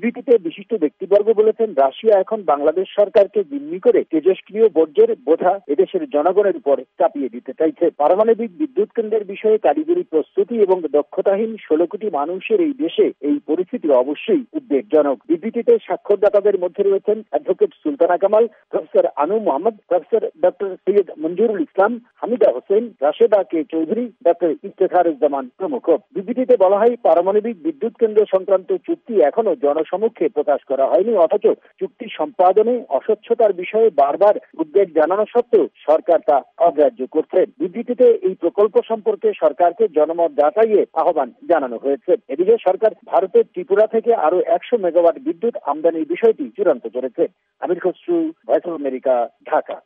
বিবৃতিতে বিশিষ্ট ব্যক্তিবর্গ বলেছেন, রাশিয়া এখন বাংলাদেশ সরকারকে জিম্মি করে তেজস্ক্রিয় বর্জ্যের বোঝা এদেশের জনগণের উপর চাপিয়ে দিতে চাইছে। পারমাণবিক বিদ্যুৎ কেন্দ্রের বিষয়ে কারিগরি প্রস্তুতি এবং দক্ষতাহীন 16 কোটি মানুষের এই দেশে এই পরিস্থিতি অবশ্যই উদ্বেগজনক। বিবৃতিতে স্বাক্ষরদাতাদের মধ্যে রয়েছেন advocate Sultana Kamal, professor Anu Muhammad, professor doctor Syed Manzurul Islam, Hamida Hossain, Rasheda K Chowdhury, doctor Iftekharuzzaman প্রমুখ। বিবৃতিতে বলা হয়, পারমাণবিক বিদ্যুৎ কেন্দ্র সংক্রান্ত চুক্তি এখনো জনসমক্ষে প্রকাশ করা হয়নি, অথচ চুক্তি সম্পাদনে অস্বচ্ছতার বিষয়ে বারবার উদ্বেগ জানানো সত্ত্বেও সরকার তা অগ্রাহ্য করছে। বিবৃতিতে এই প্রকল্প সম্পর্কে সরকারকে জনমত যাচাইয়ের আহ্বান জানানো হয়েছে। এদিকে সরকার ভারতের ত্রিপুরা থেকে আরো 100 মেগাওয়াট বিদ্যুৎ আমদানির বিষয়টি চূড়ান্ত করেছে। Amir Khasru, Voice of America, Dhaka.